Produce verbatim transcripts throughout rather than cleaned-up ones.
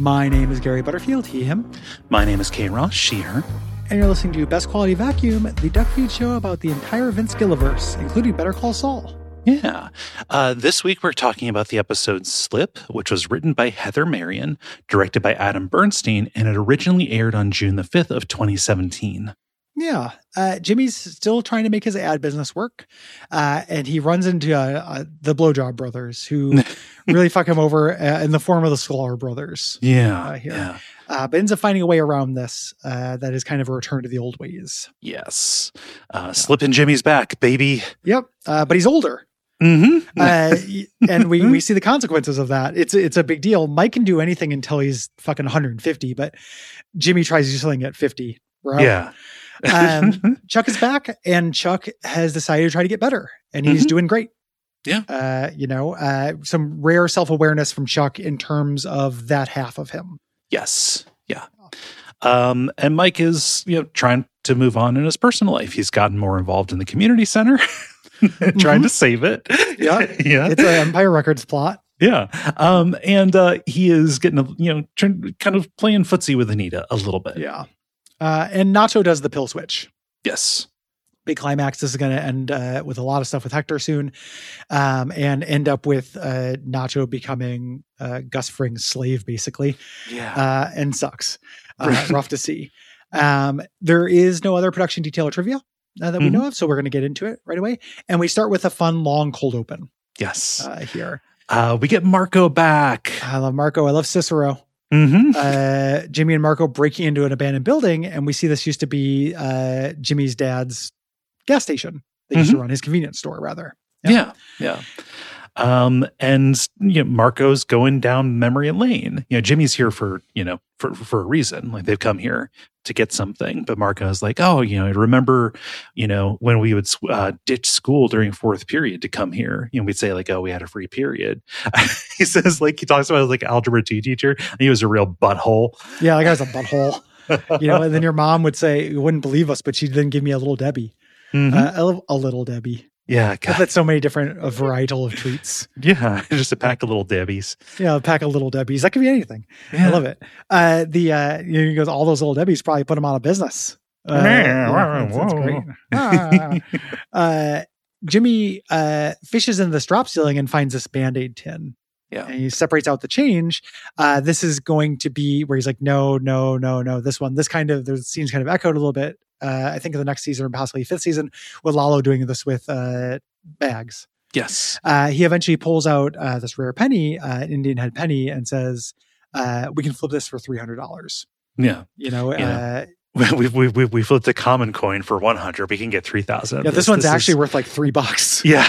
My name is Gary Butterfield, he, him. My name is Kay Ross, she, her. And you're listening to Best Quality Vacuum, the Duck Feed show about the entire Vince Gilliverse, including Better Call Saul. Yeah. Uh, this week we're talking about the episode Slip, which was written by Heather Marion, directed by Adam Bernstein, and it originally aired on June the fifth of twenty seventeen. Yeah. Uh, Jimmy's still trying to make his ad business work. Uh, and he runs into uh, uh, the Blowjob brothers who really fuck him over uh, in the form of the Sklar brothers. Yeah. Uh, here. Yeah. Uh, but ends up finding a way around this uh, that is kind of a return to the old ways. Yes. Uh, Slip in Jimmy's back, baby. Yep. Uh, but he's older. Mm-hmm. uh, and we, we see the consequences of that. It's, it's a big deal. Mike can do anything until he's fucking one hundred fifty, but Jimmy tries to do something at fifty. Right? Yeah. um, Chuck is back, and Chuck has decided to try to get better, and he's Mm-hmm. doing great. Yeah. Uh, you know, uh, some rare self-awareness from Chuck in terms of that half of him. Yes. Yeah. Um, and Mike is, you know, trying to move on in his personal life. He's gotten more involved in the community center, trying Mm-hmm. to save it. Yeah. Yeah. It's an Empire Records plot. Yeah. Um, and uh, he is getting, a, you know, trying, kind of playing footsie with Anita a little bit. Yeah. Uh, and Nacho does the pill switch. Yes. Big climax. This is going to end uh, with a lot of stuff with Hector soon, um, and end up with uh, Nacho becoming uh, Gus Fring's slave, basically. Yeah. Uh, and sucks. Uh, rough to see. Um, there is no other production detail or trivia uh, that we Mm-hmm. know of, so we're going to get into it right away. And we start with a fun, long cold open Yes. uh, here. Uh, we get Marco back. I love Marco. I love Cicero. Mm-hmm. Uh, Jimmy and Marco breaking into an abandoned building, and we see this used to be uh, Jimmy's dad's gas station. They used Mm-hmm. to run his convenience store, rather. Yeah. Yeah. Um, and you know, Marco's going down memory lane. You know, Jimmy's here for, you know, for, for a reason. Like they've come here to get something, but Marco's like, oh, you know, remember, you know, when we would uh, ditch school during fourth period to come here, you know, we'd say like, oh, we had a free period. He says like, he talks about like algebra two teacher. And he was a real butthole. Yeah, that guy's a butthole. You know, and then your mom would say, you wouldn't believe us, but she'd then give me a little Debbie. Mm-hmm. Uh, a, a little Debbie. Yeah. God. That's so many different uh, varietal of treats. Yeah. Just a pack of little Debbies. Yeah, a pack of little Debbies. That could be anything. Yeah. I love it. Uh, the, uh, you know, he goes, all those little Debbies probably put him out of business. Uh, yeah, that's, that's great. Ah. uh, Jimmy uh, fishes in this drop ceiling and finds this Band-Aid tin. Yeah. And he separates out the change. Uh, this is going to be where he's like, no, no, no, no. This one, this kind of, the scene's kind of echoed a little bit. Uh, I think in the next season or possibly fifth season with Lalo doing this with uh, bags. Yes. Uh, he eventually pulls out uh, this rare penny, uh, an Indian head penny, and says, uh, we can flip this for three hundred dollars. Yeah. You know, Yeah. Uh, we, we, we, we flipped a common coin for one hundred. We can get three thousand. Yeah, this, this one's this actually is, worth like three bucks. Yeah.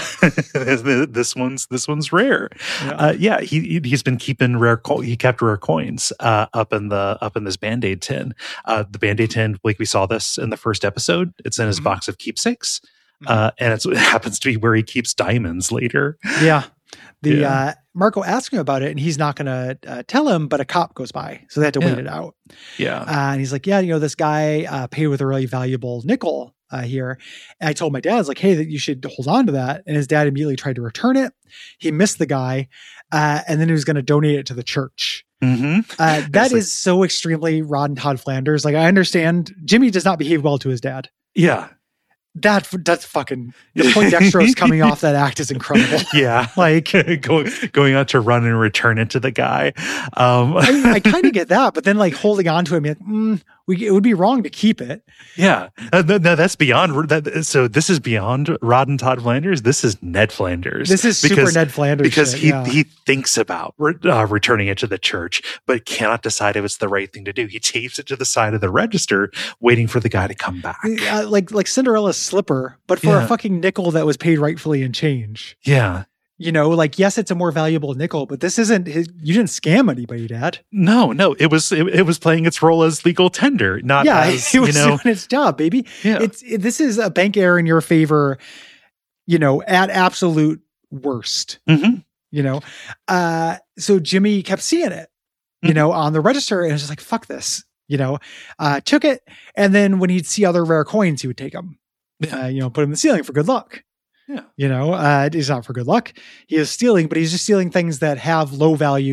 this one's, this one's rare. Yeah. Uh, yeah. He, he's been keeping rare, co- he kept rare coins, uh, up in the, up in this Band-Aid tin. Uh, the Band-Aid tin, like we saw this in the first episode, it's in his mm-hmm. box of keepsakes. Mm-hmm. Uh, and it's, it happens to be where he keeps diamonds later. Yeah. The, yeah. uh, Marco asks him about it and he's not going to uh, tell him, but a cop goes by. So they had to yeah. wait it out. Yeah. Uh, and he's like, yeah, you know, this guy uh, paid with a really valuable nickel uh, here. And I told my dad, I was like, hey, that you should hold on to that. And his dad immediately tried to return it. He missed the guy. Uh, and then he was going to donate it to the church. Mm-hmm. Uh, that is like, so extremely Rod and Todd Flanders. Like, I understand Jimmy does not behave well to his dad. Yeah. That that's fucking the Poindexter's coming off that act is incredible. Yeah, like going going out to run and return it to the guy. Um, I, I kind of get that, but then like holding on to him, like, mm, we it would be wrong to keep it. Yeah, uh, no, no, that's beyond that. So this is beyond Rod and Todd Flanders. This is Ned Flanders. This is because, super Ned Flanders because shit, he yeah. he thinks about uh, returning it to the church, but cannot decide if it's the right thing to do. He tapes it to the side of the register, waiting for the guy to come back. Uh, like like Cinderella's slipper, but for yeah. a fucking nickel that was paid rightfully in change. Yeah. You know, like, yes, it's a more valuable nickel, but this isn't his, you didn't scam anybody, Dad. No, no, it was, it, it was playing its role as legal tender, not yeah, as, it was you know, doing its job, baby. Yeah. It's, it, this is a bank error in your favor, you know, at absolute worst, mm-hmm. you know? Uh, so Jimmy kept seeing it, you mm-hmm. know, on the register and was just like, fuck this, you know, uh, took it. And then when he'd see other rare coins, he would take them, yeah. uh, you know, put them in the ceiling for good luck. Yeah. You know, uh, it's not for good luck. He is stealing, but he's just stealing things that have low value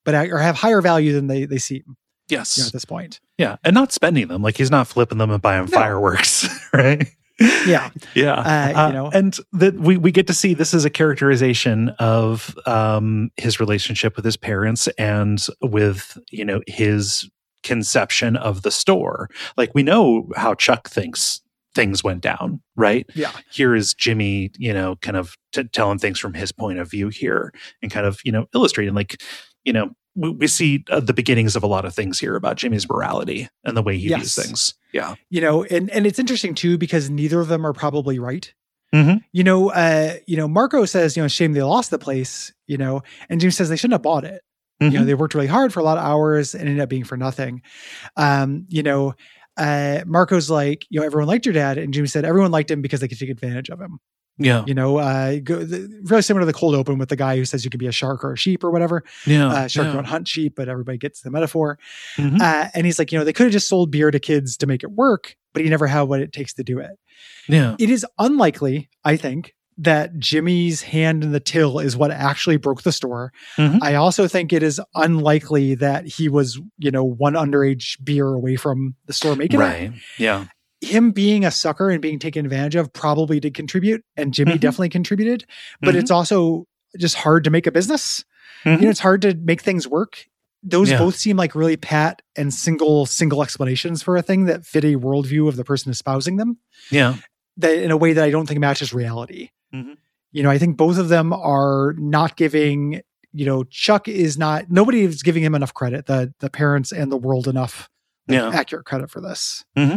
but or have higher value than they they seem. Yes. You know, at this point. Yeah. And not spending them. Like he's not flipping them and buying no. fireworks, right? Yeah. Yeah. Uh, you know, uh, and that we, we get to see this is a characterization of um, his relationship with his parents and with, you know, his conception of the store. Like we know how Chuck thinks things went down, right? Yeah. Here is Jimmy, you know, kind of t- telling things from his point of view here and kind of, you know, illustrating like, you know, we, we see uh, the beginnings of a lot of things here about Jimmy's morality and the way he yes. views things. Yeah. You know, and, and it's interesting too, because neither of them are probably right. Mm-hmm. You know, uh, you know, Marco says, you know, shame they lost the place, you know, and Jimmy says they shouldn't have bought it. Mm-hmm. You know, they worked really hard for a lot of hours and ended up being for nothing. Um, you know, uh, Marco's like, you know, everyone liked your dad. And Jimmy said everyone liked him because they could take advantage of him. Yeah. You know, uh, go, the, really similar to the cold open with the guy who says you can be a shark or a sheep or whatever. Yeah. Uh, shark yeah. don't hunt sheep, but everybody gets the metaphor. Mm-hmm. Uh, and he's like, you know, they could have just sold beer to kids to make it work, but he never had what it takes to do it. Yeah. It is unlikely, I think, that Jimmy's hand in the till is what actually broke the store. Mm-hmm. I also think it is unlikely that he was, you know, one underage beer away from the store making right. it. Right. Yeah. Him being a sucker and being taken advantage of probably did contribute, and Jimmy mm-hmm. definitely contributed, but mm-hmm. it's also just hard to make a business. Mm-hmm. You know, it's hard to make things work. Those yeah. both seem like really pat and single, single explanations for a thing that fit a worldview of the person espousing them. Yeah. That in a way that I don't think matches reality. Mm-hmm. You know, I think both of them are not giving, you know, Chuck is not, nobody is giving him enough credit, the the parents and the world enough yeah. accurate credit for this. Mm-hmm.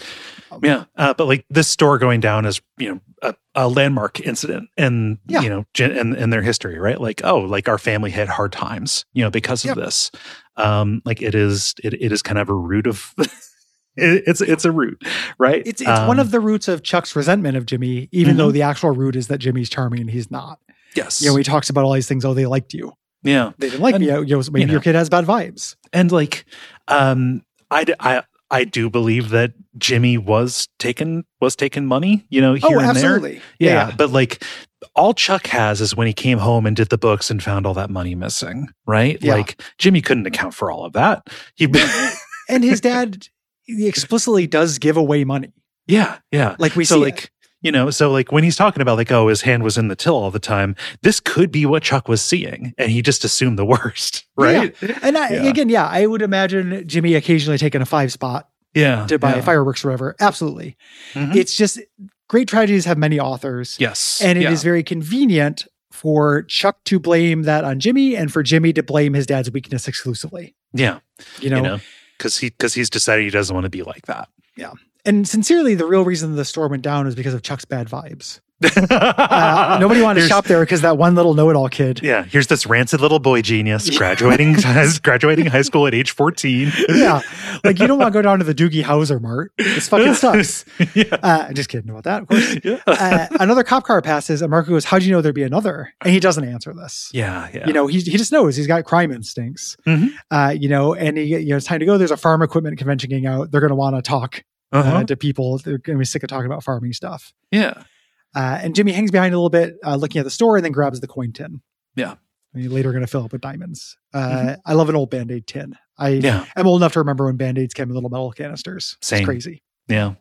Um, yeah. Uh, but like this store going down is, you know, a, a landmark incident in, yeah. you know, in, in their history, right? Like, oh, like our family had hard times, you know, because of yep. this. Um, like it is, it, it is kind of a root of, it, it's, it's a root, right? It's, it's um, one of the roots of Chuck's resentment of Jimmy, even mm-hmm. though the actual root is that Jimmy's charming and he's not. Yes. You know, he talks about all these things. Oh, they liked you. Yeah. They didn't like and, me. You know, maybe you know, your kid has bad vibes. And like, um, I, I, I do believe that Jimmy was taking was taking money, you know, here oh, and absolutely. there. Yeah, yeah, but like all Chuck has is when he came home and did the books and found all that money missing, right? Yeah. Like Jimmy couldn't account for all of that. He and his dad he explicitly does give away money. Yeah, yeah. Like we so see like it. You know, so like when he's talking about like, oh, his hand was in the till all the time, this could be what Chuck was seeing. And he just assumed the worst, right? Yeah. And I, yeah. again, yeah, I would imagine Jimmy occasionally taking a five spot yeah, to buy yeah. fireworks or whatever. Absolutely. Mm-hmm. It's just great tragedies have many authors. Yes. And it yeah. is very convenient for Chuck to blame that on Jimmy and for Jimmy to blame his dad's weakness exclusively. Yeah. You know, because you know, he, because he's decided he doesn't want to be like that. Yeah. And sincerely, the real reason the store went down is because of Chuck's bad vibes. uh, nobody wanted to shop there because that one little know-it-all kid. Yeah, here's this rancid little boy genius graduating graduating high school at age fourteen. Yeah, like you don't want to go down to the Doogie Howser Mart. This fucking sucks. Yeah. Uh, just kidding about that, of course. Yeah. Uh, another cop car passes, and Marco goes, "How'd you know there'd be another?" And he doesn't answer this. Yeah, yeah. You know, he he just knows he's got crime instincts. Mm-hmm. Uh, you know, and he you know it's time to go. There's a farm equipment convention getting out. They're going to want to talk. Uh-huh. Uh, to people. They're going to be sick of talking about farming stuff. Yeah. Uh, and Jimmy hangs behind a little bit, uh, looking at the store, and then grabs the coin tin. Yeah. And he's later going to fill up with diamonds. Uh, mm-hmm. I love an old Band-Aid tin. I yeah. am old enough to remember when Band-Aids came in little metal canisters. Same. It's crazy. Yeah.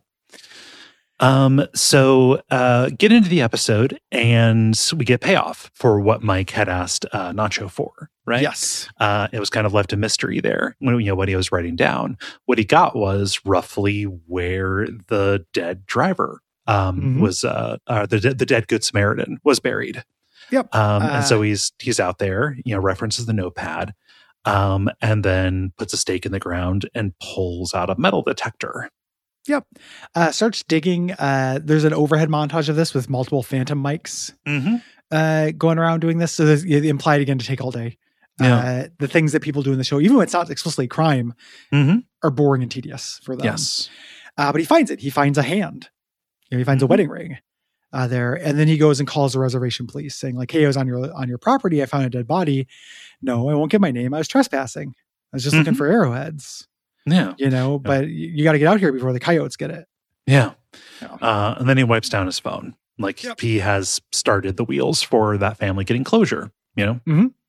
Um, so uh, get into the episode, and we get payoff for what Mike had asked uh, Nacho for, right? Yes. Uh, it was kind of left a mystery there when you know what he was writing down. What he got was roughly where the dead driver um, mm-hmm. was, uh, uh, the the dead Good Samaritan was buried. Yep. Um, uh, and so he's he's out there, you know, references the notepad, um, and then puts a stake in the ground and pulls out a metal detector. Yep. Uh, starts digging. Uh, there's an overhead montage of this with multiple phantom mics mm-hmm. uh, going around doing this. So there's you know, implied again to take all day. Yeah. Uh, the things that people do in the show, even when it's not explicitly crime, mm-hmm. are boring and tedious for them. Yes. Uh, but he finds it. He finds a hand. You know, he finds mm-hmm. a wedding ring uh, there. And then he goes and calls the reservation police saying like, hey, I was on your, on your property. I found a dead body. No, I won't give my name. I was trespassing. I was just mm-hmm. looking for arrowheads. Yeah. You know, yeah. but you, you got to get out here before the coyotes get it. Yeah. yeah. Uh, and then he wipes down his phone. Like yep. he has started the wheels for that family getting closure, you know? Mm-hmm.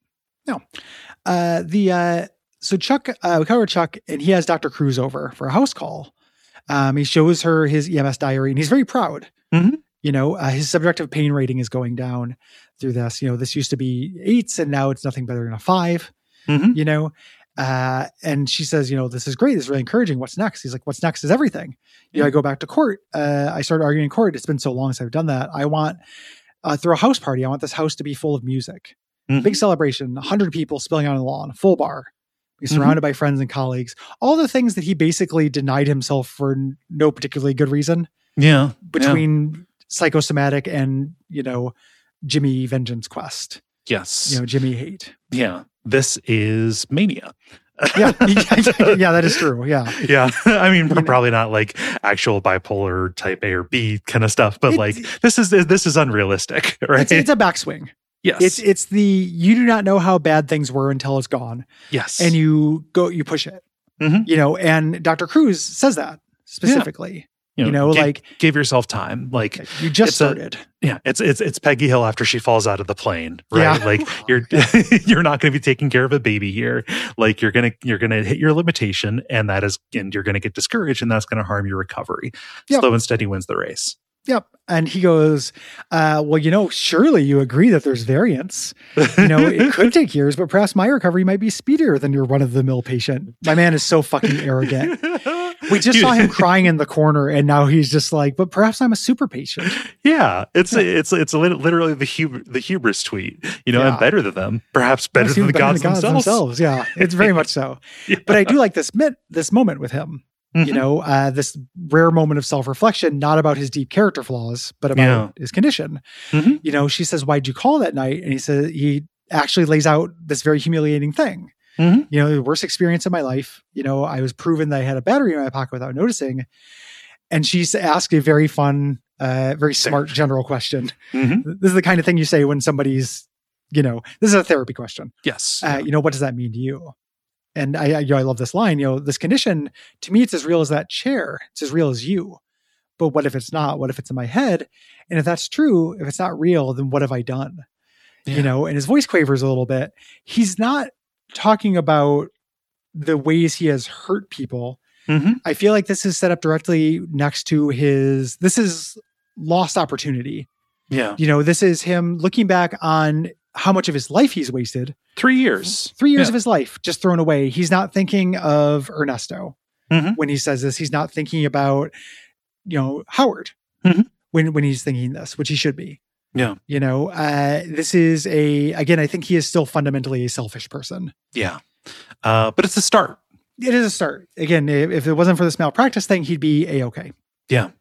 No. Uh, the uh, so Chuck, uh, we cover Chuck, and he has Doctor Cruz over for a house call. Um, he shows her his E M S diary, and he's very proud. Mm-hmm. You know, uh, his subjective pain rating is going down through this. You know, this used to be eights, and now it's nothing better than a five. Mm-hmm. You know, uh, and she says, you know, this is great. This is really encouraging. What's next? He's like, what's next is everything. You know, I go back to court. Uh, I started arguing in court. It's been so long since I've done that. I want uh, through a house party. I want this house to be full of music. Mm-hmm. Big celebration, one hundred people spilling out on the lawn, full bar. He's surrounded mm-hmm. by friends and colleagues. All the things that he basically denied himself for n- no particularly good reason. Yeah. Between yeah. Psychosomatic and, you know, Jimmy Vengeance Quest. Yes. You know, Jimmy Hate. Yeah. This is mania. yeah. yeah, that is true. Yeah. Yeah. I mean, you probably know. Not like actual bipolar type A or B kind of stuff, but it's, like this is this is unrealistic, right? It's, it's a backswing. Yes. It's it's the you do not know how bad things were until it's gone. Yes. And you go you push it. Mm-hmm. You know, and Doctor Cruz says that specifically. Yeah. You know, you know give, like give yourself time. Like you just started. A, yeah, it's it's it's Peggy Hill after she falls out of the plane, right? Yeah. Like you're you're not going to be taking care of a baby here. Like you're gonna you're gonna hit your limitation, and that is and you're going to get discouraged, and that's going to harm your recovery. Yep. Slow and steady wins the race. Yep. And he goes, uh, well, you know, surely you agree that there's variance. You know, it could take years, but perhaps my recovery might be speedier than your run-of-the-mill patient. My man is so fucking arrogant. We just Dude. saw him crying in the corner, and now he's just like, but perhaps I'm a super patient. Yeah. It's yeah. it's it's literally the hub- the hubris tweet. You know, yeah. I'm better than them. Perhaps better perhaps than the, better gods, than the gods themselves. themselves. Yeah. It's very much so. Yeah. But I do like this mit- this moment with him. Mm-hmm. You know, uh, this rare moment of self-reflection, not about his deep character flaws, but about yeah. his condition. Mm-hmm. You know, she says, why'd you call that night? And he says, he actually lays out this very humiliating thing. Mm-hmm. You know, the worst experience of my life. You know, I was proven that I had a battery in my pocket without noticing. And she's asked a very fun, uh, very smart general question. Mm-hmm. This is the kind of thing you say when somebody's, you know, this is a therapy question. Yes. Uh, yeah. You know, what does that mean to you? And I, I, you know, I love this line, you know, this condition, to me, it's as real as that chair. It's as real as you. But what if it's not? What if it's in my head? And if that's true, if it's not real, then what have I done? Yeah. You know, and his voice quavers a little bit. He's not talking about the ways he has hurt people. Mm-hmm. I feel like this is set up directly next to his, this is lost opportunity. Yeah. You know, this is him looking back on how much of his life he's wasted. Three years. Three years yeah. of his life just thrown away. He's not thinking of Ernesto mm-hmm. when he says this. He's not thinking about, you know, Howard mm-hmm. when, when he's thinking this, which he should be. Yeah. You know, uh, this is a, again, I think he is still fundamentally a selfish person. Yeah. Uh, but it's a start. It is a start. Again, if, if it wasn't for this malpractice thing, he'd be A-okay. Yeah.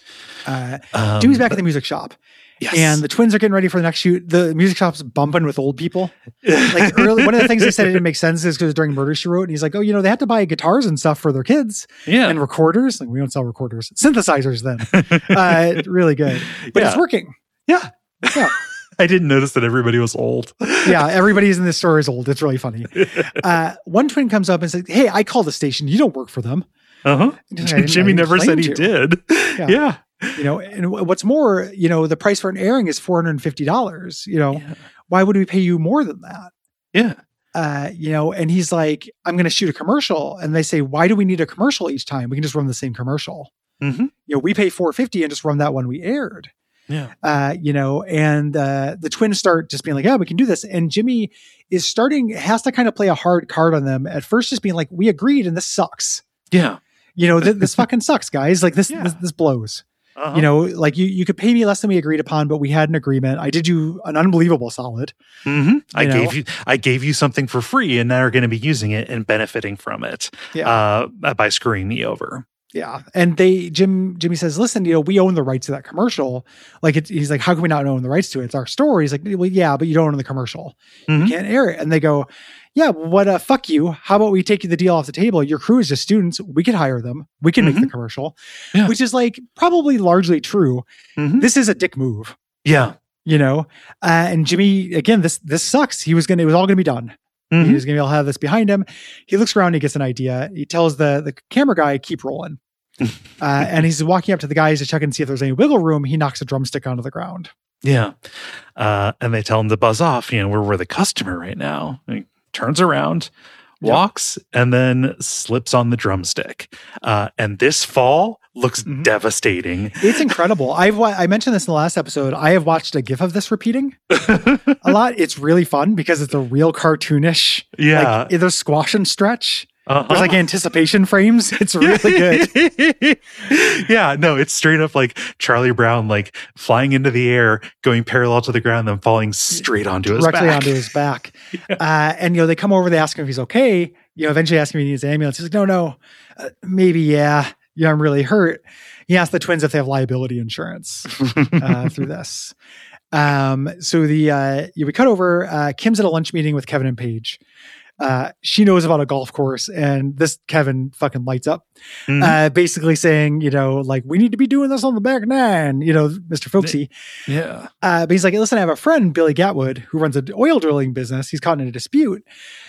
Uh, um, Jimmy's back but- at the music shop. Yes. And the twins are getting ready for the next shoot. The music shop's bumping with old people. Like early, one of the things they said it didn't make sense is because during Murder, She Wrote, and he's like, oh, you know, they had to buy guitars and stuff for their kids. Yeah. And recorders. Like, we don't sell recorders. Synthesizers then. uh, really good. But yeah. It's working. Yeah. Yeah. I didn't notice that everybody was old. Yeah. Everybody's in this store is old. It's really funny. Uh, one twin comes up and says, hey, I called the station. You don't work for them. Uh-huh. Like, Jimmy never said he to. did. Yeah. yeah. You know, and what's more, you know, the price for an airing is four hundred fifty dollars. You know, yeah. Why would we pay you more than that? Yeah. Uh, you know, and he's like, I'm going to shoot a commercial. And they say, why do we need a commercial each time? We can just run the same commercial. Mm-hmm. You know, we pay four hundred fifty dollars and just run that one we aired. Yeah. Uh, you know, and uh, the twins start just being like, yeah, we can do this. And Jimmy is starting, has to kind of play a hard card on them at first, just being like, we agreed and this sucks. Yeah. You know, th- this fucking sucks, guys. Like this, yeah. this, this blows. Uh-huh. You know, like you, you could pay me less than we agreed upon, but we had an agreement. I did you an unbelievable solid. Mm-hmm. I know? gave you, I gave you something for free, and now you're going to be using it and benefiting from it yeah. uh, by screwing me over. Yeah, and they, Jim, Jimmy says, "Listen, you know, we own the rights to that commercial. Like, it's, he's like, how can we not own the rights to it? It's our story." He's like, "Well, yeah, but you don't own the commercial. Mm-hmm. You can't air it." And they go, yeah, what, uh, fuck you. How about we take you the deal off the table? Your crew is just students. We could hire them. We can mm-hmm. make the commercial, yeah. which is like probably largely true. Mm-hmm. This is a dick move. Yeah. You know, uh, and Jimmy, again, this, this sucks. He was going to, it was all going to be done. Mm-hmm. He was going to be able to have this behind him. He looks around, he gets an idea. He tells the, the camera guy, keep rolling. uh, and he's walking up to the guys to check and see if there's any wiggle room. He knocks a drumstick onto the ground. Yeah. Uh, and they tell him to buzz off. You know, we're, we're the customer right now. And he turns around, walks, yep. and then slips on the drumstick. Uh, and this fall looks mm-hmm. devastating. It's incredible. I've I mentioned this in the last episode. I have watched a GIF of this repeating a lot. It's really fun because it's a real cartoonish, yeah, like either squash and stretch. Uh-huh. There's like anticipation frames. It's really good. Yeah, no, it's straight up like Charlie Brown, like flying into the air, going parallel to the ground, then falling straight onto his Directly back. onto his back. Yeah. Uh, and, you know, they come over, they ask him if he's okay. You know, eventually ask him if he needs an ambulance. He's like, no, no, uh, maybe, yeah. Yeah, I'm really hurt. He asked the twins if they have liability insurance uh, through this. Um, so the uh, yeah, we cut over. Uh, Kim's at a lunch meeting with Kevin and Paige. Uh, she knows about a golf course, and this Kevin fucking lights up, mm-hmm. uh, basically saying, you know, like, we need to be doing this on the back nine, you know, Mister Folksy. Yeah. Uh, but he's like, listen, I have a friend, Billy Gatwood, who runs an oil drilling business. He's caught in a dispute.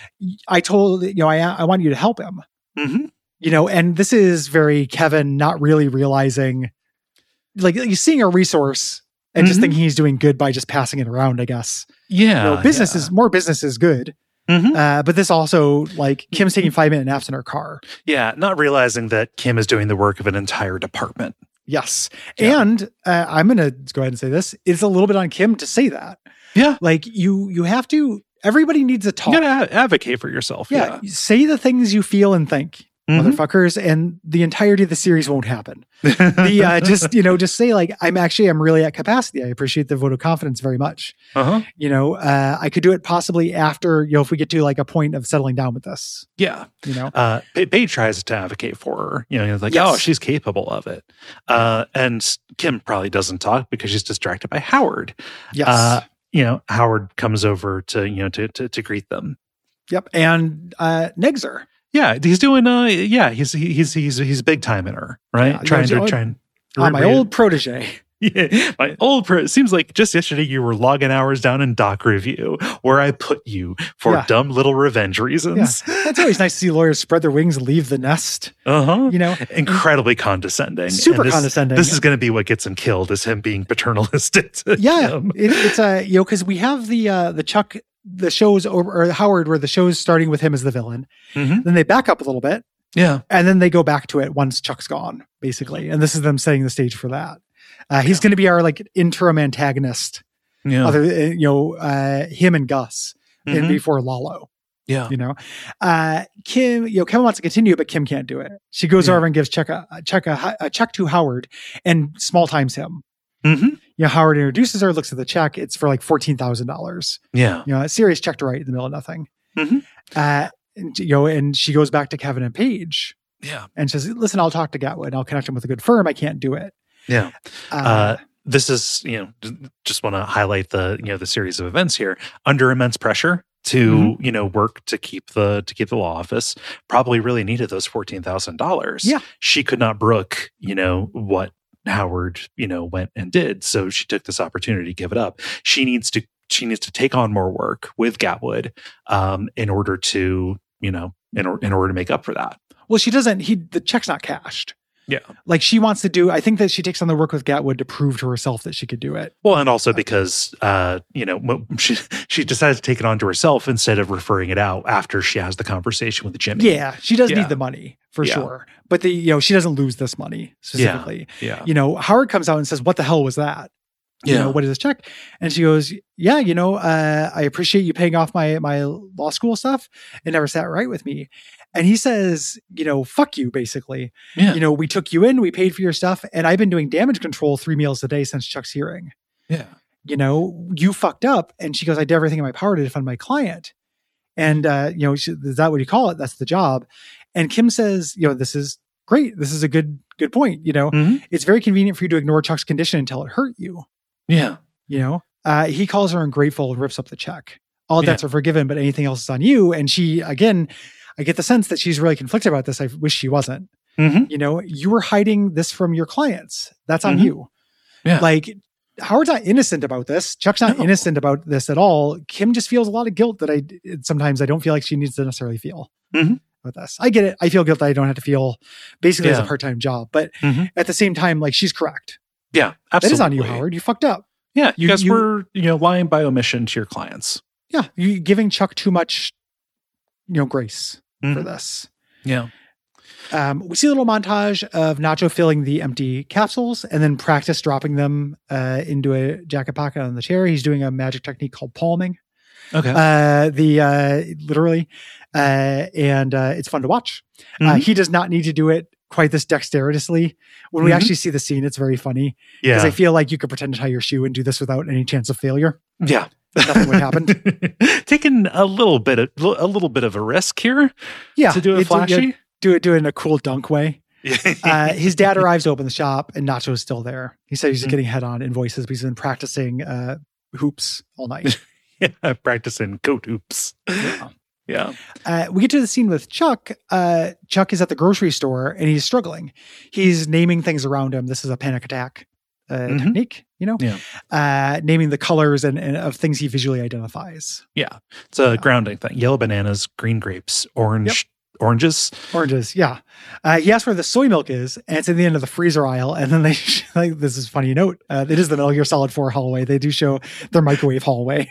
I told, you know, I, I want you to help him. Mm-hmm. You know, and this is very Kevin not really realizing, like, he's seeing a resource and mm-hmm. just thinking he's doing good by just passing it around, I guess. Yeah. You know, business yeah. is, more business is good. Mm-hmm. Uh, but this also, like, Kim's taking five minute naps in her car. Yeah, not realizing that Kim is doing the work of an entire department. Yes. Yeah. And uh, I'm going to go ahead and say this. It's a little bit on Kim to say that. Yeah. Like, you you have to, everybody needs to talk. You got to advocate for yourself. Yeah, yeah. Say the things you feel and think. Mm-hmm. Motherfuckers, and the entirety of the series won't happen. the uh, just you know just say, like, I'm actually I'm really at capacity. I appreciate the vote of confidence very much. Uh-huh. You know, uh, I could do it possibly after, you know, if we get to like a point of settling down with this. Yeah, you know, uh, Paige tries to advocate for her. You know, he's like, yes. oh, she's capable of it. Uh, and Kim probably doesn't talk because she's distracted by Howard. Yes, uh, you know, Howard comes over to you know to to, to greet them. Yep, and uh, Nexer. Yeah, he's doing. Uh, yeah, he's he's he's he's big time in her, right? Yeah, trying you know, to try and uh, my old protege. Yeah, my old pro. It seems like just yesterday you were logging hours down in Doc Review, where I put you for yeah. dumb little revenge reasons. Yeah. That's always nice to see lawyers spread their wings, leave the nest. Uh huh. You know, incredibly condescending, super this, condescending. This is going to be what gets him killed, is him being paternalistic. To yeah, him. It, it's a uh, you know because we have the uh, the Chuck. The show's over, or Howard, where the show's starting with him as the villain. Mm-hmm. Then they back up a little bit. Yeah. And then they go back to it once Chuck's gone, basically. And this is them setting the stage for that. Uh, he's yeah. going to be our like interim antagonist. Yeah. Other, you know, uh, him and Gus mm-hmm. and before Lalo. Yeah. You know, uh, Kim, you know, Kevin wants to continue, but Kim can't do it. She goes yeah. over and gives Chuck a, Chuck a, a check to Howard and small times him. Mm-hmm. You know, Howard introduces her, looks at the check. It's for like fourteen thousand dollars. Yeah. You know, a serious check to write in the middle of nothing. Mm-hmm. Uh, and, you know, and she goes back to Kevin and Paige. Yeah. And says, listen, I'll talk to Gatwood. I'll connect him with a good firm. I can't do it. Yeah. Uh, uh, this is, you know, just want to highlight the, you know, the series of events here under immense pressure to, mm-hmm. you know, work to keep the, to keep the law office. Probably really needed those fourteen thousand dollars. Yeah. She could not brook, you know, what Howard, you know, went and did. So she took this opportunity to give it up. She needs to, she needs to take on more work with Gatwood, um, in order to, you know, in, or, in order to make up for that. Well, she doesn't, he, the check's not cashed. Yeah. Like she wants to do, I think that she takes on the work with Gatwood to prove to herself that she could do it. Well, and also because, uh, you know, she, she decided to take it on to herself instead of referring it out after she has the conversation with Jimmy. Yeah. She does yeah. need the money for yeah. sure. But the, you know, she doesn't lose this money specifically. Yeah. yeah. You know, Howard comes out and says, what the hell was that? You yeah. know, what is this check? And she goes, yeah, you know, uh, I appreciate you paying off my, my law school stuff. It never sat right with me. And he says, you know, fuck you, basically. Yeah. You know, we took you in, we paid for your stuff, and I've been doing damage control three meals a day since Chuck's hearing. Yeah. You know, you fucked up. And she goes, I did everything in my power to defend my client. And, uh, you know, she, is that what you call it? That's the job. And Kim says, you know, this is great. This is a good, good point. You know, mm-hmm. it's very convenient for you to ignore Chuck's condition until it hurt you. Yeah. You know, uh, he calls her ungrateful and rips up the check. All debts yeah. are forgiven, but anything else is on you. And she, again, I get the sense that she's really conflicted about this. I wish she wasn't. Mm-hmm. You know, you were hiding this from your clients. That's on mm-hmm. you. Yeah. Like, Howard's not innocent about this. Chuck's not no. innocent about this at all. Kim just feels a lot of guilt that I sometimes I don't feel like she needs to necessarily feel mm-hmm. with this. I get it. I feel guilt that I don't have to feel basically yeah. as a part-time job. But mm-hmm. at the same time, like, she's correct. Yeah, absolutely. That is on you, Howard. You fucked up. Yeah, you, You- guys you- were, you know, lying by omission to your clients. Yeah, you giving Chuck too much, you know, grace for Mhm. this. Yeah. Um, we see a little montage of Nacho filling the empty capsules and then practice dropping them uh, into a jacket pocket on the chair. He's doing a magic technique called palming. Okay. Uh, the uh, literally, uh, and uh, it's fun to watch. Uh, Mhm. he does not need to do it quite this dexterously. When we Mhm. actually see the scene, it's very funny because yeah. I feel like you could pretend to tie your shoe and do this without any chance of failure. yeah. Nothing would happen. Taking a little bit of a little bit of a risk here Yeah, to do it it's- flashy. yeah, do it, do it in a cool dunk way. Uh, his dad arrives to open the shop, and Nacho's still there. He said he's Mhm. getting head-on invoices, but he's been practicing uh, hoops all night. yeah, practicing coat hoops. Yeah. Yeah. Uh, we get to the scene with Chuck. Uh, Chuck is at the grocery store, and he's struggling. He's naming things around him. This is a panic attack uh, Mhm. technique, you know? Yeah. Uh, naming the colors and, and of things he visually identifies. Yeah. It's a grounding thing. Yellow bananas, green grapes, orange oranges. Oranges, yeah. Uh, he asks where the soy milk is, and it's in the end of the freezer aisle. And then they, like, this is a funny note. Uh, it is the Metal Gear Solid four hallway. They do show their microwave hallway.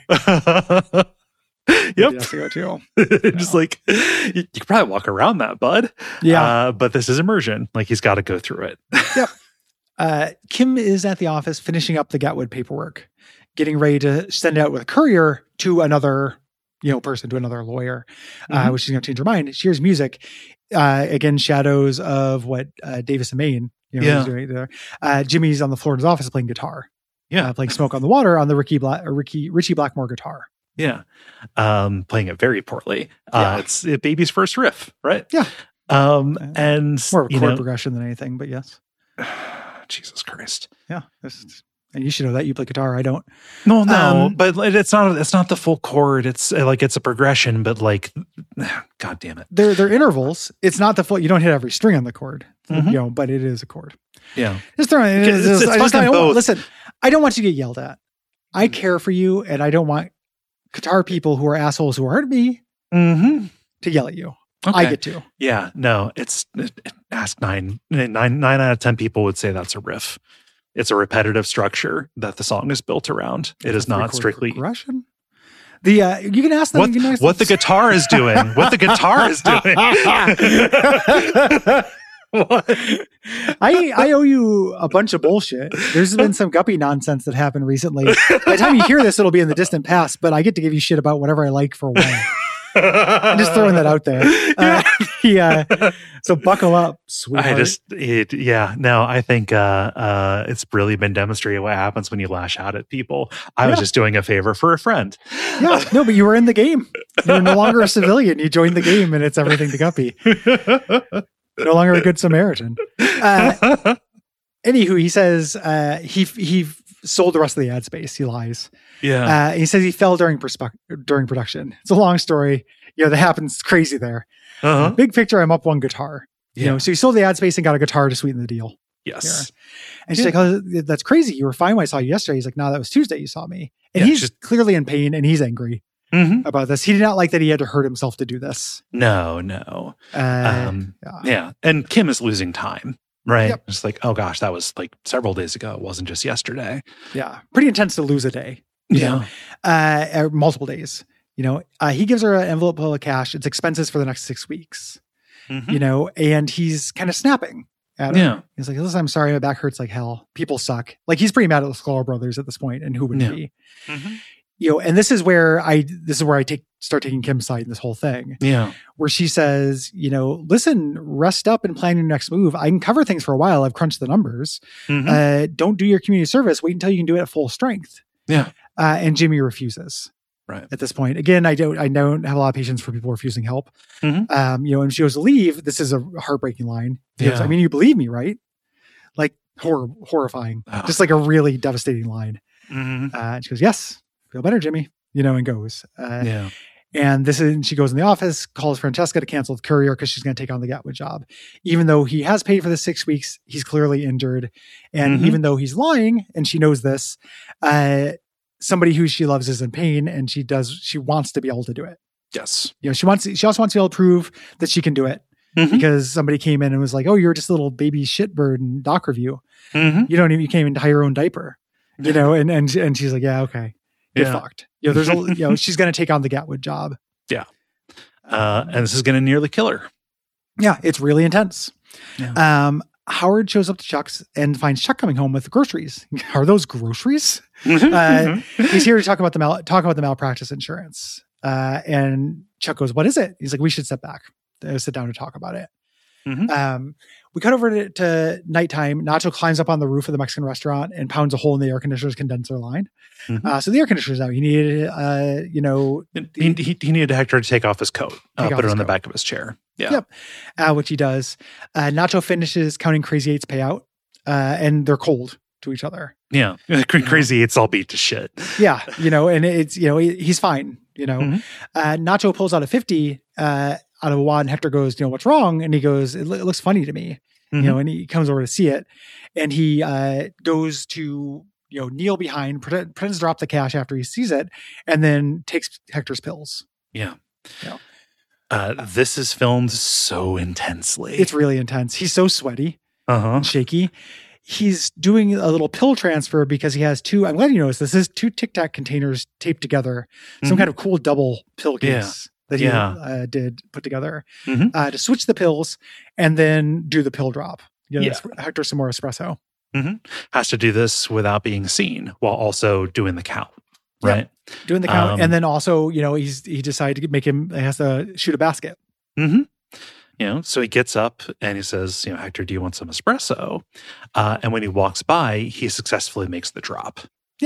He Yep. has to go to. Just like you, you could probably walk around that, bud. Yeah. Uh, but this is immersion. Like he's got to go through it. Uh, Kim is at the office finishing up the Gatwood paperwork, getting ready to send it out with a courier to another, you know, person, to another lawyer, uh, Mhm. which is going to change her mind. She hears music. Uh, again, shadows of what uh, Davis and Maine, you know, Yeah. he's doing there. Uh, Jimmy's on the floor in his office playing guitar. Yeah. Uh, playing Smoke on the Water on the Ricky Black, Ricky Richie Blackmore guitar. Yeah. Um, playing it very poorly. Uh, Yeah. It's it, baby's first riff, right? Yeah. Um, and More of a you chord know, progression than anything, but yes. Jesus Christ. Yeah. This is, and you should know that. You play guitar. I don't. No, no, Um, but it's not. It's not the full chord. It's uh, like it's a progression, but like, God damn it. They're, they're intervals. It's not the full, you don't hit every string on the chord, Mhm. you know, but it is a chord. Yeah. Just throwing it. It's- it's I just fucking don't want- both. listen, I don't want you to get yelled at. I care for you, and I don't want guitar people who are assholes who hurt me Mm-hmm. to yell at you. Okay. I get to. Yeah. No. It's it, it- ask nine nine nine out of ten people would say that's a riff. It's a repetitive structure that the song is built around. It is not Three-chord strictly progression. The uh, you can ask them. what you can ask what the them- guitar is doing. What the guitar is doing. What? I I owe you a bunch of bullshit. There's been some guppy nonsense that happened recently. By the time you hear this, it'll be in the distant past. But I get to give you shit about whatever I like for a while. I'm just throwing that out there. Uh, yeah. So buckle up, sweetheart. I just, it, yeah, no, I think uh, uh, it's really been demonstrated what happens when you lash out at people. I was Yeah. just doing a favor for a friend. Yeah, no, but you were in the game. You're no longer a civilian. You joined the game, and it's everything to Guppy. No longer a good Samaritan. Uh, anywho, he says uh, he he sold the rest of the ad space. He lies. yeah. Uh, he says he fell during perspe- during production. It's a long story. You know, that happens crazy there. Uh-huh. Big picture, I'm up one guitar. You Yeah. know, so he sold the ad space and got a guitar to sweeten the deal. Yes. And she's Yeah. like, "Oh, that's crazy. You were fine when I saw you yesterday." He's like, "No, that was Tuesday. You saw me." And Yeah, he's just- clearly in pain and he's angry Mm-hmm. about this. He did not like that he had to hurt himself to do this. No, no. Uh, Um, yeah. yeah. And Kim is losing time, right? Yep. It's like, oh gosh, that was like several days ago. It wasn't just yesterday. Yeah. Pretty intense to lose a day. You know, uh, or multiple days. You know, uh, he gives her an envelope full of cash. It's expenses for the next six weeks. Mhm. You know, and he's kind of snapping at her. Yeah. He's like, "Listen, I'm sorry, my back hurts like hell. People suck." Like he's pretty mad at the Sklar brothers at this point, and who would Yeah. be? Mhm. You know, and this is where I this is where I take start taking Kim's side in this whole thing, Yeah. where she says, you know, listen, rest up and plan your next move. I can cover things for a while. I've crunched the numbers. Mhm. Uh, don't do your community service. Wait until you can do it at full strength. Yeah. Uh, and Jimmy refuses. Right. At this point, again, I don't, I don't have a lot of patience for people refusing help. Mhm. Um, you know, and she goes to leave. This is a heartbreaking line. He goes, Yeah. I mean, you believe me, right? Like hor- horrifying, Oh. just like a really devastating line. Mhm. Uh, and she goes, yes, feel better, Jimmy, you know, and goes. Uh, Yeah. And this is, and she goes in the office, calls Francesca to cancel the courier because she's going to take on the Gatwood job. Even though he has paid for the six weeks, he's clearly injured. And Mhm. even though he's lying, and she knows this, uh, somebody who she loves is in pain, and she does, she wants to be able to do it. Yes. You know, she wants, she also wants to be able to prove that she can do it Mhm. because somebody came in and was like, "Oh, you're just a little baby shitbird in doc review. Mhm. You don't even, you can't even tie your own diaper." you know, and and and she's like, yeah, okay, get Yeah. fucked. You know, there's a, you know, she's going to take on the Gatwood job. Yeah. Uh, and this is going to nearly kill her. Yeah, it's really intense. Yeah. Um, Howard shows up to Chuck's and finds Chuck coming home with groceries. Are those groceries? uh, he's here to talk about the mal- talk about the malpractice insurance. Uh, and Chuck goes, "What is it?" He's like, "We should sit back, uh, sit down to talk about it." Mhm. Um, we cut over to, to nighttime. Nacho climbs up on the roof of the Mexican restaurant and pounds a hole in the air conditioner's condenser line. Mhm. Uh, so the air conditioner's out. He needed, uh, you know, He, he, he needed Hector to take off his coat, uh, Take off put it his on the coat. back of his chair. Yeah. Yep. uh, which he does. Uh, Nacho finishes counting Crazy Eight's payout, uh, and they're cold to each other. Yeah. Crazy, it's all beat to shit. Yeah, you know, and it's, you know, he, he's fine, you know. Mhm. Uh, Nacho pulls out a fifty uh, out of a wad, and Hector goes, you know, what's wrong? And he goes, it, lo- it looks funny to me, Mhm. you know, and he comes over to see it. And he uh, goes to, you know, kneel behind, pretend, pretends to drop the cash after he sees it, and then takes Hector's pills. Yeah. Yeah. Uh, this is filmed so intensely. It's really intense. He's so sweaty uh-huh. and shaky. He's doing a little pill transfer because he has two, I'm glad you noticed this, is two Tic Tac containers taped together. Some Mhm. kind of cool double pill Yeah. case that he Yeah. uh, did put together Mhm. uh, to switch the pills and then do the pill drop. You know, Yeah. it's Hector some more espresso. Has to do this without being seen while also doing the count. Yep. Right. Doing the count. Um, and then also, you know, he's, he decided to make him, he has to shoot a basket. Mm-hmm. You know, so he gets up and he says, you know, Hector, do you want some espresso? Uh, and when he walks by, he successfully makes the drop.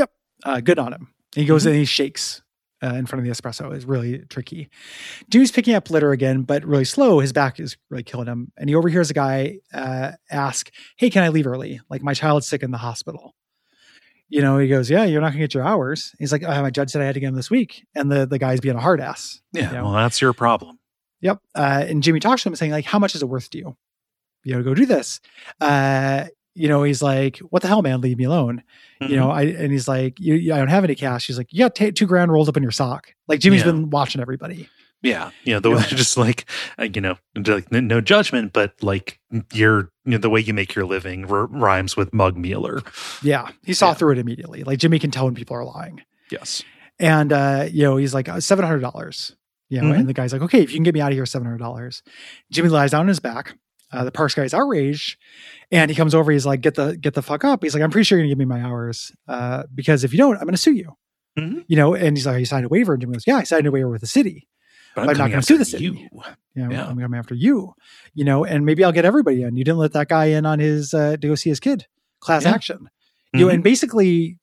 Uh, good on him. And he goes Mhm. and he shakes uh, in front of the espresso. It's really tricky. Jimmy's picking up litter again, but really slow. His back is really killing him. And he overhears a guy uh, ask, hey, can I leave early? Like, my child's sick in the hospital. You know, he goes, yeah, you're not going to get your hours. He's like, oh, my judge said I had to get him this week. And the, the guy's being a hard ass. Yeah. You know? Well, that's your problem. Yep. Uh, and Jimmy talks to him saying, like, how much is it worth to you? You know, to go do this. Uh, you know, he's like, what the hell, man? Leave me alone. Mhm. You know, I, and he's like, you, you, I don't have any cash. He's like, you got t- two grand rolled up in your sock. Like Jimmy's Yeah. been watching everybody. Yeah. You know, the way Yeah. just like, uh, you know, like n- no judgment, but like you're, you know, the way you make your living r- rhymes with mug mealer. Yeah. He saw Yeah. through it immediately. Like Jimmy can tell when people are lying. Yes. And, uh, you know, he's like, seven hundred dollars. You know, Mhm. and the guy's like, okay, if you can get me out of here, seven hundred dollars. Jimmy lies down on his back. Uh, the parks guy's outraged, and he comes over. He's like, "Get the get the fuck up!" He's like, "I'm pretty sure you're gonna give me my hours, uh, because if you don't, I'm gonna sue you." Mhm. You know, and he's like, "You signed a waiver," and Jimmy goes, "Yeah, I signed a waiver with the city. But I'm not coming gonna after sue the city. you. You know, Yeah. I'm coming after you. You know, and maybe I'll get everybody in. You didn't let that guy in on his uh, to go see his kid. Class Yeah. action. You know, Mhm. and basically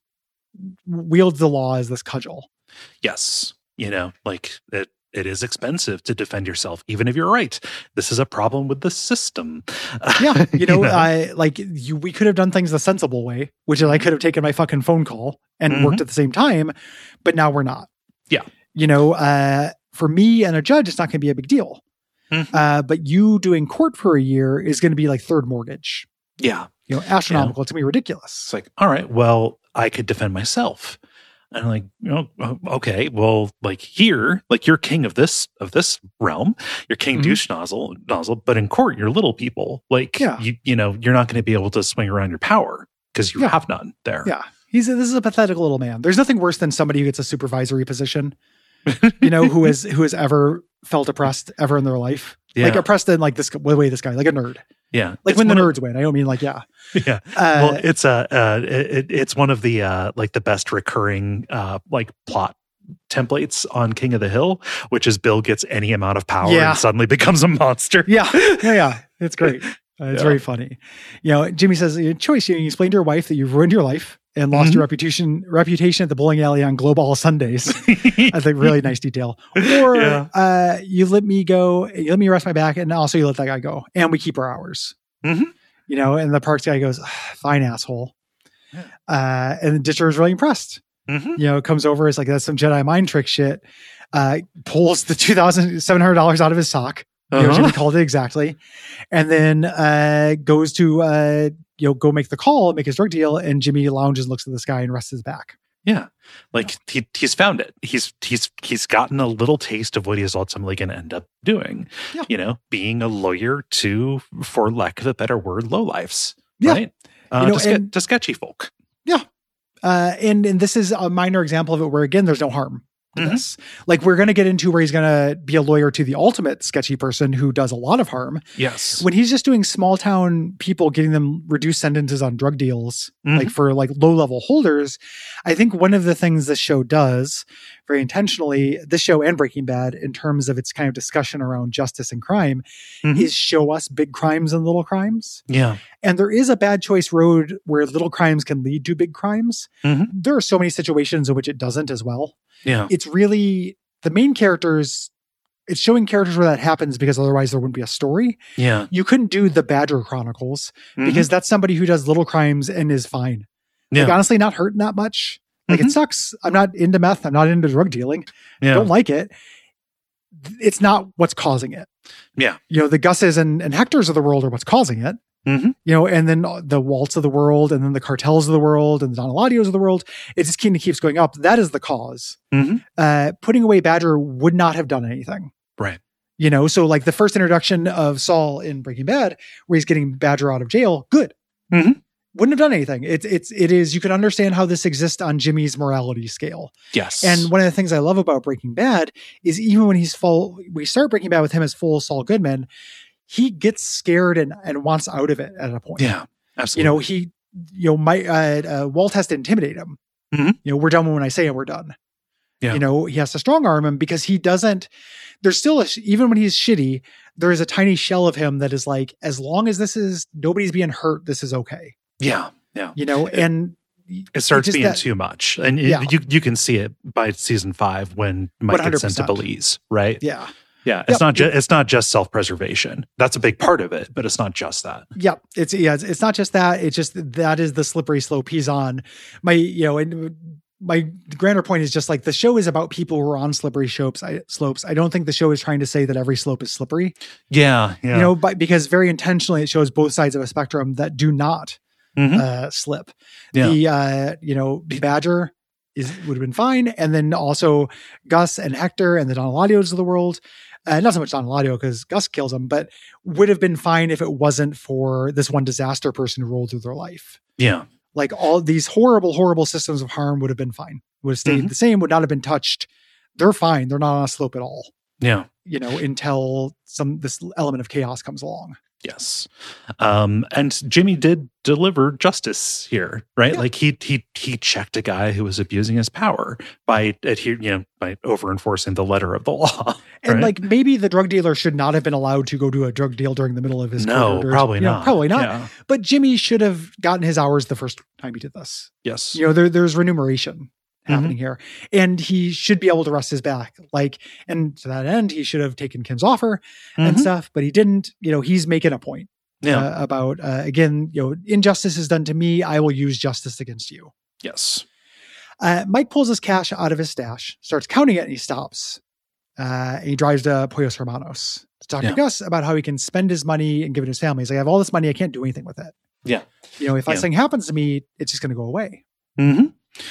wields the law as this cudgel. Yes. You know, like it, it is expensive to defend yourself, even if you're right. This is a problem with the system. Yeah, you know, I like you. We could have done things the sensible way, which is I could have taken my fucking phone call and Mhm. worked at the same time, but now we're not. Yeah. You know, uh, for me and a judge, it's not going to be a big deal. Mhm. Uh, but you doing court for a year is going to be like third mortgage. yeah. You know, astronomical. It's going to be ridiculous. It's like, all right, well, I could defend myself. And I'm like, you know, oh, okay, well, like here, like you're king of this of this realm, you're king Mhm. douche nozzle nozzle, but in court, you're little people. Like, Yeah. you you know, you're not going to be able to swing around your power because you Yeah. have none there. Yeah. He's a, this is a pathetic little man. There's nothing worse than somebody who gets a supervisory position, you know, who has who has ever felt oppressed ever in their life. Yeah. Like oppressed in like this the way this guy, like a nerd. yeah. Like It's when the one of- nerds win. I don't mean like, yeah. yeah. Uh, well, it's a uh, it, it's one of the uh, like the best recurring uh, like plot templates on King of the Hill, which is Bill gets any amount of power Yeah. and suddenly becomes a monster. yeah. Yeah. Yeah. It's great. Uh, it's Yeah. very funny. You know, Jimmy says, your choice, you explain to your wife that you've ruined your life and lost Mhm. your reputation reputation at the bowling alley on Global Sundays. I think really nice detail. Or Yeah. uh, you let me go, you let me rest my back, and also you let that guy go, and we keep our hours. Mhm. You know, and the parks guy goes, "Ah, fine, asshole. Yeah. Uh, and the Ditcher is really impressed. Mhm. You know, comes over, it's like, that's some Jedi mind trick shit. Uh, pulls the two thousand seven hundred dollars out of his sock. You know, Uh-huh. Jimmy called it exactly. And then uh, goes to, uh, you know, go make the call, make his drug deal. And Jimmy lounges and looks at this guy and rests his back. Yeah, like he he's found it. He's he's he's gotten a little taste of what he is ultimately going to end up doing. Yeah. You know, being a lawyer to, for lack of a better word, lowlifes. Yeah. Right. Uh, You know, to, ske- and- to sketchy folk. Uh, and, and this is a minor example of it where, again, there's no harm to mm-hmm. this. Like, we're going to get into where he's going to be a lawyer to the ultimate sketchy person who does a lot of harm. Yes. When he's just doing small town people, getting them reduced sentences on drug deals, mm-hmm. like for like low level holders, I think one of the things this show does very intentionally, this show and Breaking Bad, in terms of its kind of discussion around justice and crime, mm-hmm. is show us big crimes and little crimes. Yeah. And there is a bad choice road where little crimes can lead to big crimes. Mm-hmm. There are so many situations in which it doesn't as well. Yeah. It's really the main characters. It's showing characters where that happens because otherwise there wouldn't be a story. Yeah. You couldn't do the Badger Chronicles mm-hmm. because that's somebody who does little crimes and is fine. Yeah. Like, honestly, not hurting that much. Like, mm-hmm. it sucks. I'm not into meth. I'm not into drug dealing. Yeah. I don't like it. It's not what's causing it. Yeah. You know, the Gusses and, and Hectors of the world are what's causing it. Mm-hmm. You know, and then the Waltz of the world, and then the Cartels of the world, and the Don Eladios of the world. It just kind of keeps going up. That is the cause. Mm-hmm. Uh, putting away Badger would not have done anything. Right. You know, so like the first introduction of Saul in Breaking Bad, where he's getting Badger out of jail, good. Mm-hmm. Wouldn't have done anything. It's it's it is. You can understand how this exists on Jimmy's morality scale. Yes. And one of the things I love about Breaking Bad is even when he's full, we start Breaking Bad with him as full Saul Goodman. He gets scared and, and wants out of it at a point. Yeah, absolutely. You know, he, you know, my, uh, uh, Walt has to intimidate him. Mm-hmm. You know, we're done when I say it, we're done. Yeah. You know, he has to strong arm him because he doesn't, there's still a, even when he's shitty, there is a tiny shell of him that is like, as long as this is, nobody's being hurt, this is okay. Yeah. Yeah. You know, and it starts being that, too much. And it, yeah. you, you can see it by season five when Mike gets sent to Belize, right? Yeah. Yeah, it's yep. not just it's not just self-preservation. That's a big part of it, but it's not just that. Yep. It's yeah, it's, it's not just that. It's just that is the slippery slope he's on. My, you know, and my grander point is just like the show is about people who are on slippery slopes. I, slopes. I don't think the show is trying to say that every slope is slippery. Yeah, yeah. You know, but because very intentionally it shows both sides of a spectrum that do not mm-hmm. uh, slip. Yeah. The uh, you know, Badger is would have been fine, and then also Gus and Hector and the Don Eladios of the world. Uh, not so much Don Eladio because Gus kills him, but would have been fine if it wasn't for this one disaster person who rolled through their life. Yeah. Like all these horrible, horrible systems of harm would have been fine. Would have stayed mm-hmm. the same, would not have been touched. They're fine. They're not on a slope at all. Yeah. You know, until some, this element of chaos comes along. Yes. Um, and Jimmy did deliver justice here, right? Yeah. Like he, he, he checked a guy who was abusing his power by adhering, you know, by over enforcing the letter of the law. And right? like maybe the drug dealer should not have been allowed to go do a drug deal during the middle of his no, career. probably you know, not. Probably not. Yeah. But Jimmy should have gotten his hours the first time he did this. Yes. You know, there, there's remuneration happening mm-hmm. here, and he should be able to rest his back. Like, and to that end, he should have taken Kim's offer mm-hmm. and stuff, but he didn't. You know, he's making a point. Yeah. Uh, about uh, again, you know, injustice is done to me. I will use justice against you. Yes. Uh, Mike pulls his cash out of his stash, starts counting it, and he stops. Uh, and he drives to Pollos Hermanos to talk yeah. to Gus about how he can spend his money and give it to his family. He's like, I have all this money, I can't do anything with it. Yeah. You know, if yeah. something happens to me, it's just going to go away. Mm-hmm.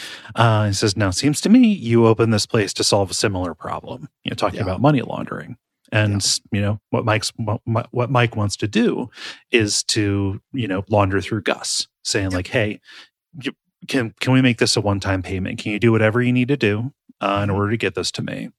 Uh, he says, now it seems to me you opened this place to solve a similar problem. You know, talking yeah. about money laundering. And, yeah. you know, what Mike's what, what Mike wants to do is to, you know, launder through Gus, saying like, hey, you, can can we make this a one-time payment? Can you do whatever you need to do uh, in order to get this to me?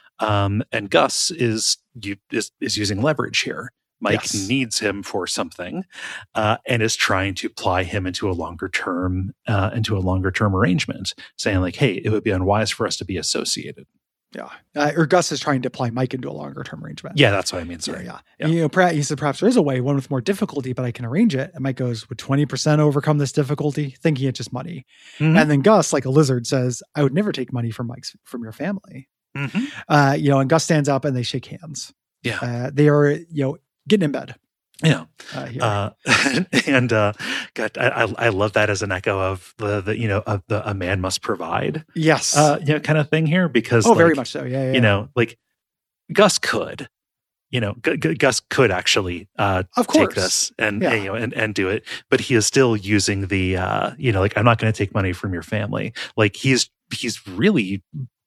Um, and Gus is, you, is is using leverage here. Mike yes. needs him for something uh, and is trying to ply him into a longer term, uh, into a longer term arrangement, saying like, hey, it would be unwise for us to be associated. Yeah. Uh, or Gus is trying to apply Mike into a longer term arrangement. Yeah, that's what I mean. Sorry. Yeah. yeah. yeah. You know, perhaps, he said perhaps there is a way, one with more difficulty, but I can arrange it. And Mike goes, would twenty percent overcome this difficulty? Thinking it's just money. Mm-hmm. And then Gus, like a lizard, says, I would never take money from Mike's, from your family. Mm-hmm. Uh, you know, and Gus stands up and they shake hands. Yeah. Uh, they are, you know, getting in bed. Yeah. Uh, uh, and, uh, God, I, I love that as an echo of the, the you know, of the, a man must provide. Yes. Uh, you know, kind of thing here because, oh, like, very much so. Yeah, yeah. You know, like Gus could, you know, G- G- Gus could actually, uh, of course. take this and, yeah. and, you know, and, and do it, but he is still using the, uh, you know, like, I'm not going to take money from your family. Like he's, he's really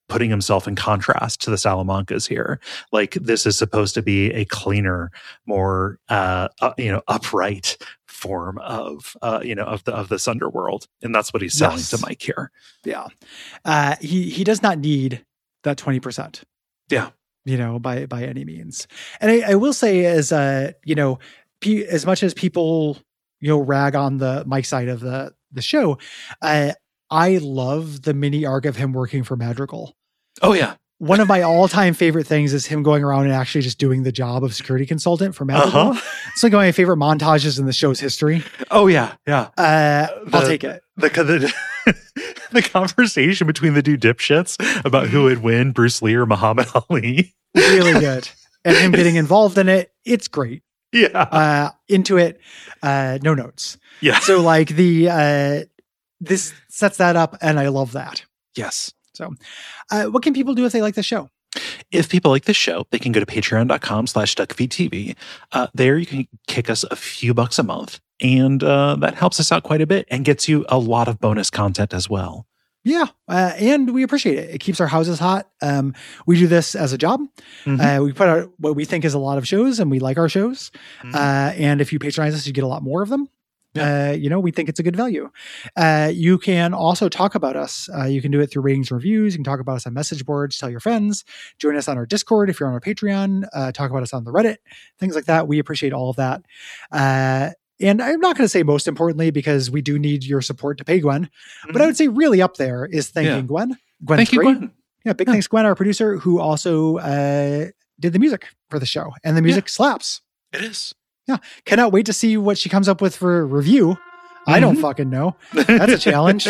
putting himself in contrast to the Salamancas here. Like, this is supposed to be a cleaner, more uh, uh you know upright form of uh you know of the of this underworld, and that's what he's selling Yes. to Mike here. Yeah. Uh, he he does not need that twenty percent. Yeah. You know, by by any means. And I, I will say, as uh, you know, pe- as much as people you know rag on the Mike side of the the show, uh, I love the mini arc of him working for Madrigal. Oh yeah. One of my all time favorite things is him going around and actually just doing the job of security consultant for Madrigal. Uh-huh. It's like one of my favorite montages in the show's history. Oh yeah. Yeah. Uh, I'll The- take it. The the, the conversation between the two dipshits about who would win, Bruce Lee or Muhammad Ali. Really good. And him getting involved in it, it's great. Yeah. Uh, into it, uh, no notes. Yeah. So like the, uh, this sets that up and I love that. Yes. So uh, what can people do if they like the show? If people like this show, they can go to patreon.com slash duckfeedtv. Uh, there you can kick us a few bucks a month. And uh, that helps us out quite a bit and gets you a lot of bonus content as well. Yeah. Uh, and we appreciate it. It keeps our houses hot. Um, we do this as a job. Mhm. Uh, we put out what we think is a lot of shows and we like our shows. Mhm. Uh, and if you patronize us, you get a lot more of them. Yeah. Uh, you know, we think it's a good value. Uh, you can also talk about us. Uh, you can do it through ratings and reviews. You can talk about us on message boards, tell your friends, join us on our Discord if you're on our Patreon, uh, talk about us on the Reddit, things like that. We appreciate all of that. Uh, and I'm not going to say most importantly, because we do need your support to pay Gwen, but I would say really up there is thanking Yeah. Gwen. Gwen's Thank you, great. Gwen. Yeah, big Yeah. thanks, Gwen, our producer, who also uh, did the music for the show. And the music slaps. It is. Cannot wait to see what she comes up with for review. I don't Mhm. fucking know. That's a challenge.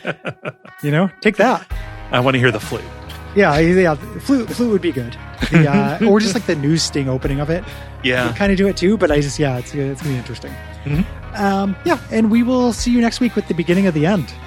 You know, take that. I want to hear the flute. Yeah, yeah. The flute, the flute would be good. The, uh, or just like the news sting opening of it. Yeah. Kind of do it too, but I just, yeah, it's, it's going to be interesting. Mhm. Um, yeah, and we will see you next week with the beginning of the end.